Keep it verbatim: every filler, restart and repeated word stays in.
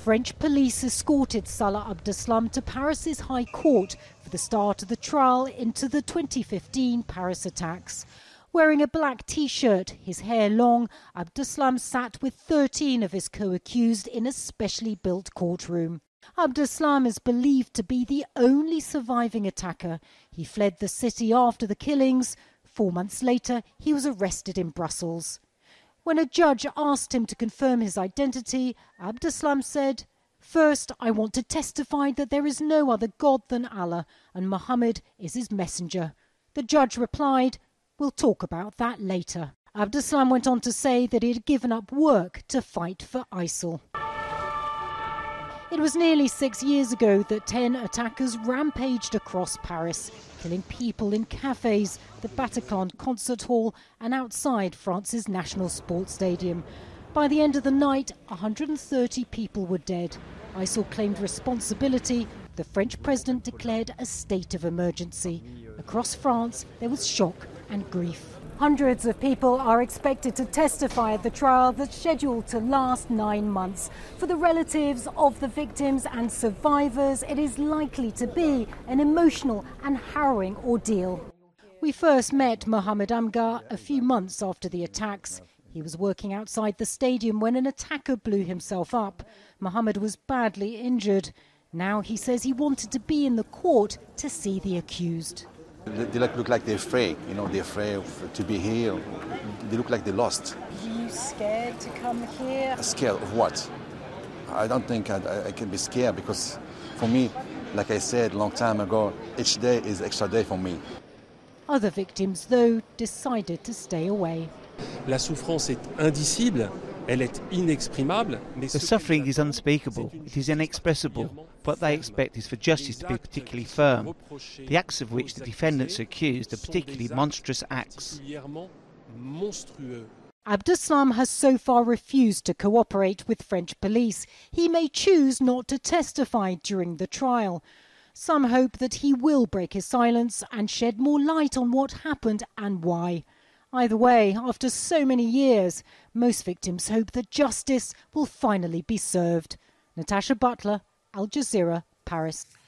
French police escorted Salah Abdeslam to Paris's High Court for the start of the trial into the twenty fifteen Paris attacks. Wearing a black T-shirt, his hair long, Abdeslam sat with thirteen of his co-accused in a specially built courtroom. Abdeslam is believed to be the only surviving attacker. He fled the city after the killings. Four months later, he was arrested in Brussels. When a judge asked him to confirm his identity, Abdeslam said, "First, I want to testify that there is no other God than Allah, and Muhammad is his messenger." The judge replied, "We'll talk about that later." Abdeslam went on to say that he had given up work to fight for ISIL. It was nearly six years ago that ten attackers rampaged across Paris, killing people in cafes, the Bataclan concert hall and outside France's national sports stadium. By the end of the night, one hundred thirty people were dead. ISIL claimed responsibility. The French president declared a state of emergency. Across France, there was shock and grief. Hundreds of people are expected to testify at the trial that's scheduled to last nine months. For the relatives of the victims and survivors, it is likely to be an emotional and harrowing ordeal. We first met Mohamed Amghar a few months after the attacks. He was working outside the stadium when an attacker blew himself up. Mohamed was badly injured. Now he says he wanted to be in the court to see the accused. They look like they're afraid, you know, they're afraid of, to be here. They look like they're lost. Are you scared to come here? Scared of what? I don't think I, I can be scared because for me, like I said a long time ago, each day is extra day for me. Other victims, though, decided to stay away. La souffrance est indicible. Elle est inexprimable. The suffering is unspeakable, it is inexpressible. What they expect is for justice to be particularly firm. The acts of which the defendants are accused are particularly monstrous acts. Abdeslam has so far refused to cooperate with French police. He may choose not to testify during the trial. Some hope that he will break his silence and shed more light on what happened and why. Either way, after so many years, most victims hope that justice will finally be served. Natasha Butler, Al Jazeera, Paris.